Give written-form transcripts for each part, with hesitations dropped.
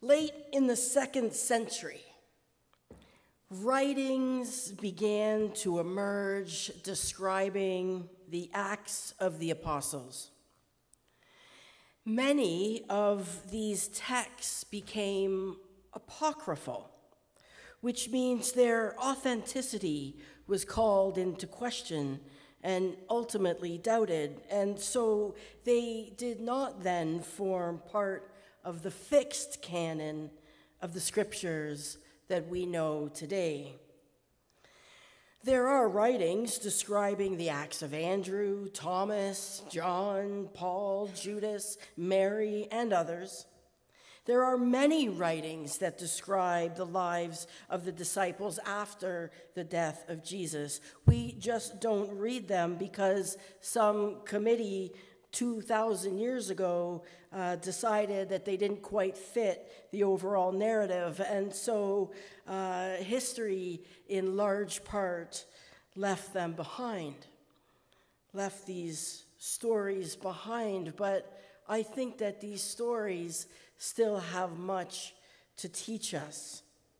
Late in the 2nd century, writings began to emerge describing the Acts of the Apostles. Many of these texts became apocryphal, which means their authenticity was called into question and ultimately doubted, and so they did not then form part of the fixed canon of the scriptures that we know today. There are writings describing the Acts of Andrew, Thomas, John, Paul, Judas, Mary, and others. There are many writings that describe the lives of the disciples after the death of Jesus. We just don't read them because some committee 2,000 years ago decided that they didn't quite fit the overall narrative. And so history, in large part, left them behind, left these stories behind. But I think that these stories still have much to teach us.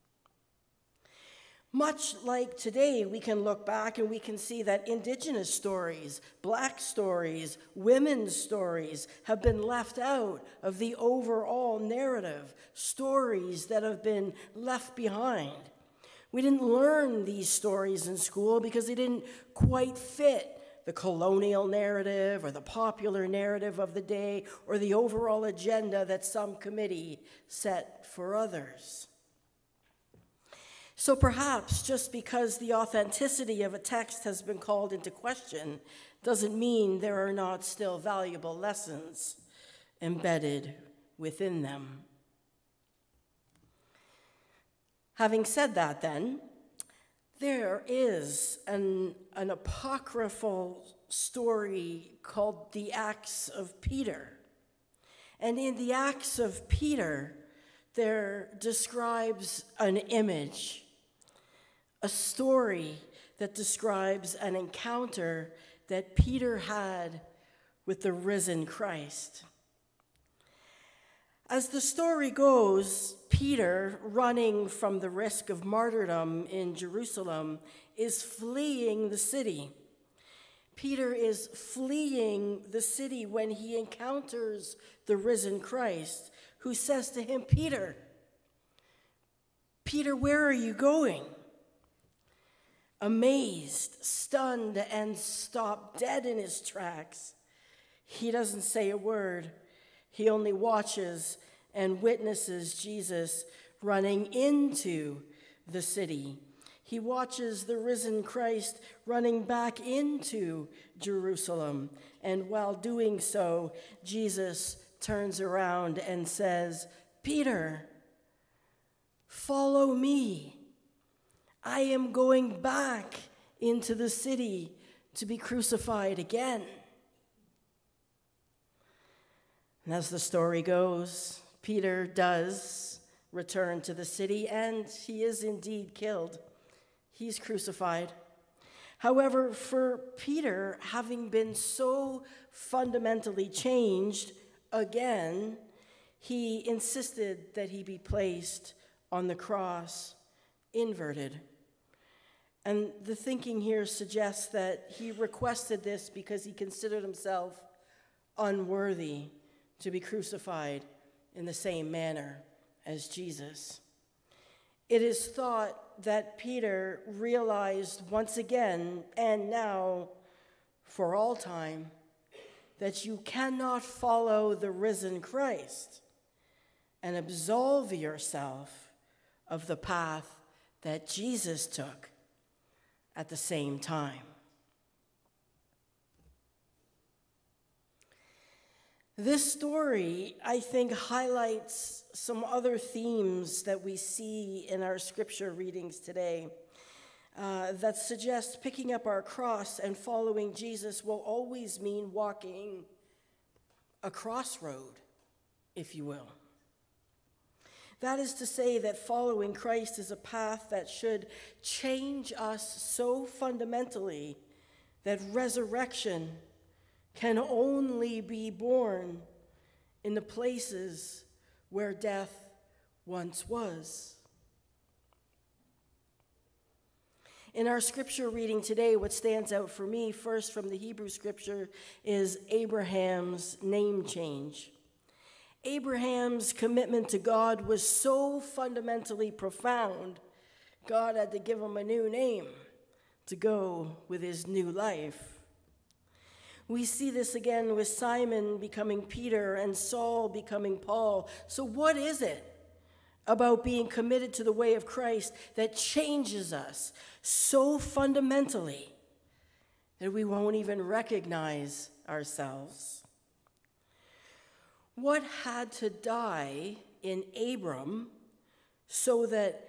Much like today, we can look back and we can see that Indigenous stories, Black stories, women's stories have been left out of the overall narrative, stories that have been left behind. We didn't learn these stories in school because they didn't quite fit the colonial narrative or the popular narrative of the day or the overall agenda that some committee set for others. So perhaps just because the authenticity of a text has been called into question doesn't mean there are not still valuable lessons embedded within them. Having said that, then, there is an apocryphal story called the Acts of Peter. And in the Acts of Peter, there describes an image, a story that describes an encounter that Peter had with the risen Christ. As the story goes, Peter, running from the risk of martyrdom in Jerusalem, is fleeing the city. Peter is fleeing the city when he encounters the risen Christ, who says to him, Peter, where are you going? Amazed, stunned, and stopped dead in his tracks, he doesn't say a word. He only watches and witnesses Jesus running into the city. He watches the risen Christ running back into Jerusalem. And while doing so, Jesus turns around and says, Peter, follow me. I am going back into the city to be crucified again. And as the story goes, Peter does return to the city, and he is indeed killed. He's crucified. However, for Peter, having been so fundamentally changed again, he insisted that he be placed on the cross, inverted. And the thinking here suggests that he requested this because he considered himself unworthy to be crucified in the same manner as Jesus. It is thought that Peter realized once again, and now for all time, that you cannot follow the risen Christ and absolve yourself of the path that Jesus took at the same time. This story, I think, highlights some other themes that we see in our scripture readings today that suggest picking up our cross and following Jesus will always mean walking a crossroad, if you will. That is to say that following Christ is a path that should change us so fundamentally that resurrection can only be born in the places where death once was. In our scripture reading today, what stands out for me first from the Hebrew scripture is Abraham's name change. Abraham's commitment to God was so fundamentally profound, God had to give him a new name to go with his new life. We see this again with Simon becoming Peter and Saul becoming Paul. So what is it about being committed to the way of Christ that changes us so fundamentally that we won't even recognize ourselves? What had to die in Abram so that,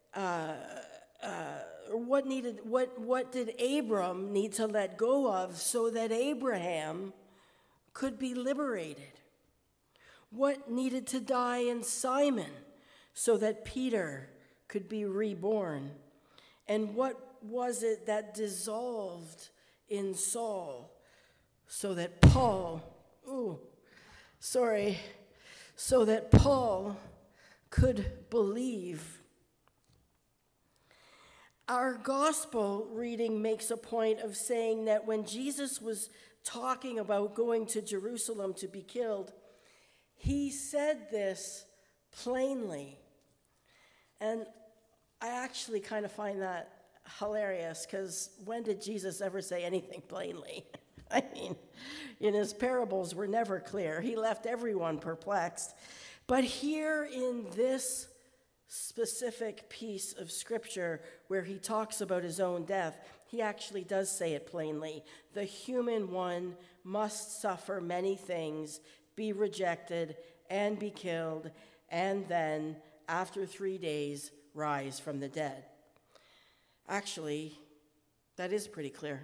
what did Abram need to let go of so that Abraham could be liberated? What needed to die in Simon so that Peter could be reborn? And what was it that dissolved in Saul so that Paul, so that Paul could believe? Our gospel reading makes a point of saying that when Jesus was talking about going to Jerusalem to be killed, he said this plainly. And I actually kind of find that hilarious, because when did Jesus ever say anything plainly? I mean, in his parables were never clear. He left everyone perplexed. But here in this specific piece of scripture where he talks about his own death, he actually does say it plainly. The human one must suffer many things, be rejected, and be killed, and then, after 3 days, rise from the dead. Actually, that is pretty clear.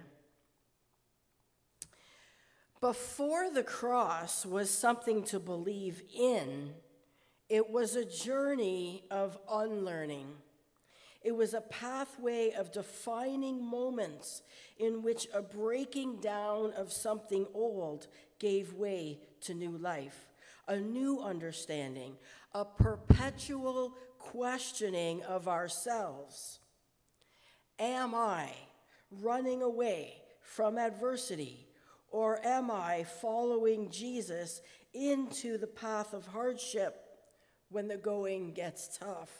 Before the cross was something to believe in, it was a journey of unlearning. It was a pathway of defining moments in which a breaking down of something old gave way to new life, a new understanding, a perpetual questioning of ourselves. Am I running away from adversity, or am I following Jesus into the path of hardship when the going gets tough?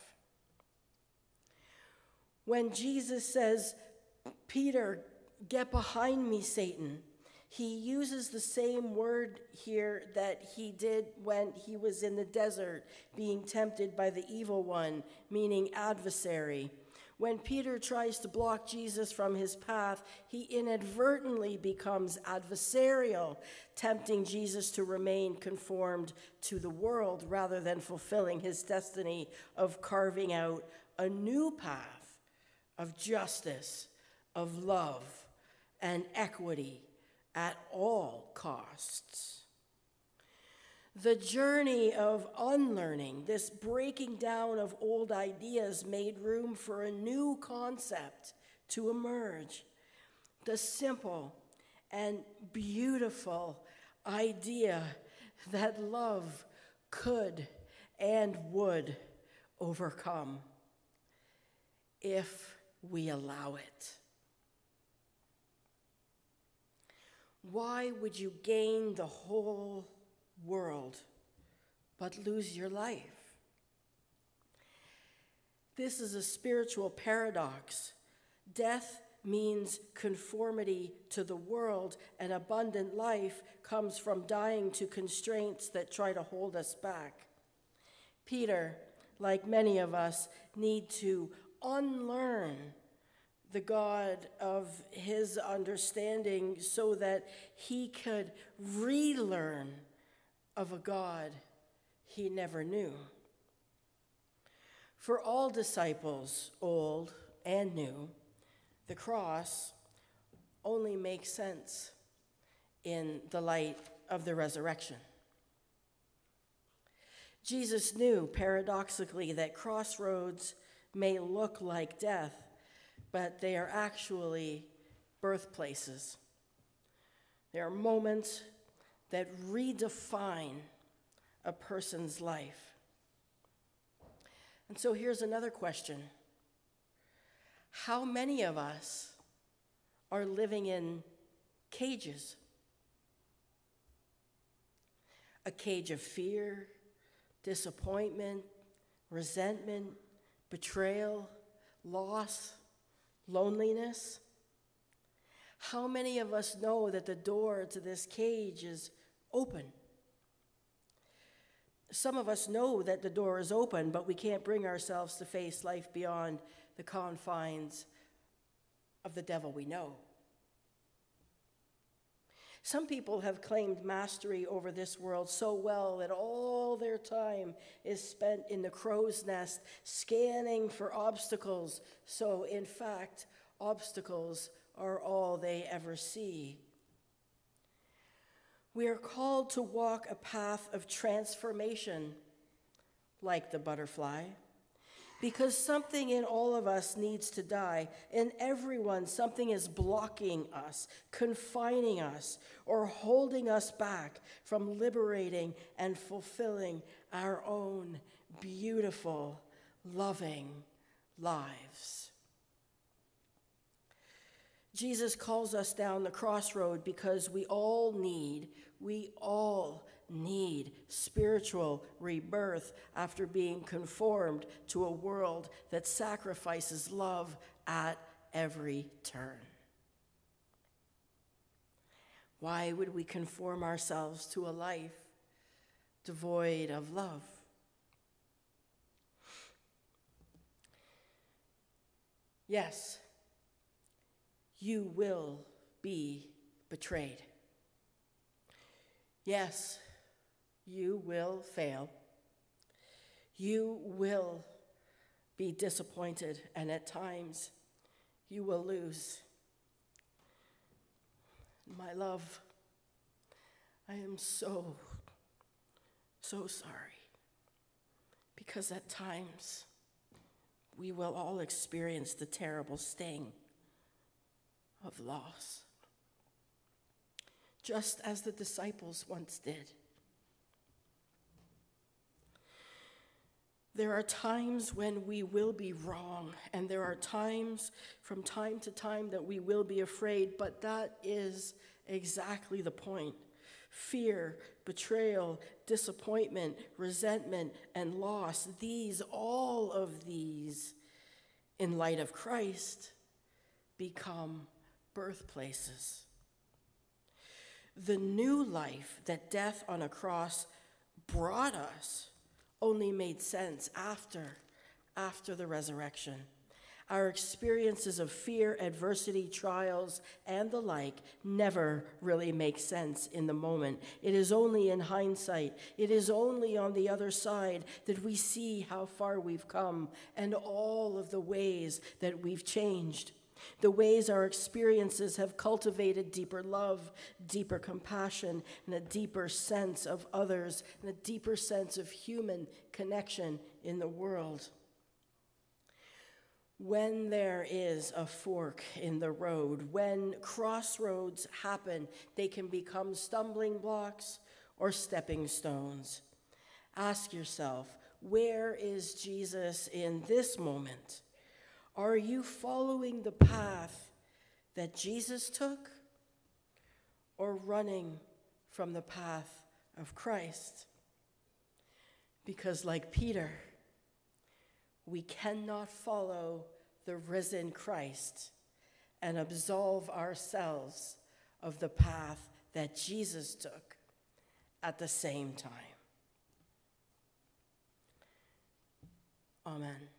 When Jesus says, Peter, get behind me, Satan, he uses the same word here that he did when he was in the desert being tempted by the evil one, meaning adversary. When Peter tries to block Jesus from his path, he inadvertently becomes adversarial, tempting Jesus to remain conformed to the world rather than fulfilling his destiny of carving out a new path of justice, of love, and equity at all costs. The journey of unlearning, this breaking down of old ideas, made room for a new concept to emerge. The simple and beautiful idea that love could and would overcome if we allow it. Why would you gain the whole world but lose your life? This is a spiritual paradox. Death means conformity to the world, and abundant life comes from dying to constraints that try to hold us back. Peter, like many of us, need to unlearn the God of his understanding so that he could relearn of a God he never knew. For all disciples, old and new, the cross only makes sense in the light of the resurrection. Jesus knew, paradoxically, that crossroads may look like death, but they are actually birthplaces. They are moments that redefine a person's life. And so here's another question. How many of us are living in cages? A cage of fear, disappointment, resentment, betrayal, loss, loneliness. How many of us know that the door to this cage is open? Some of us know that the door is open, but we can't bring ourselves to face life beyond the confines of the devil we know. Some people have claimed mastery over this world so well that all their time is spent in the crow's nest scanning for obstacles. So, in fact, obstacles are all they ever see. We are called to walk a path of transformation, like the butterfly, because something in all of us needs to die. In everyone, something is blocking us, confining us, or holding us back from liberating and fulfilling our own beautiful, loving lives. Jesus calls us down the crossroad because we all need spiritual rebirth after being conformed to a world that sacrifices love at every turn. Why would we conform ourselves to a life devoid of love? Yes, you will be betrayed. Yes, you will fail. You will be disappointed, and at times you will lose. My love, I am so sorry, because at times we will all experience the terrible sting of loss, just as the disciples once did. There are times when we will be wrong, and there are times from time to time that we will be afraid, but that is exactly the point. Fear, betrayal, disappointment, resentment, and loss, all of these, in light of Christ, become birthplaces. The new life that death on a cross brought us only made sense after the resurrection. Our experiences of fear, adversity, trials, and the like never really make sense in the moment. It is only in hindsight, it is only on the other side that we see how far we've come and all of the ways that we've changed. The ways our experiences have cultivated deeper love, deeper compassion, and a deeper sense of others, and a deeper sense of human connection in the world. When there is a fork in the road, when crossroads happen, they can become stumbling blocks or stepping stones. Ask yourself, where is Jesus in this moment? Are you following the path that Jesus took, or running from the path of Christ? Because like Peter, we cannot follow the risen Christ and absolve ourselves of the path that Jesus took at the same time. Amen.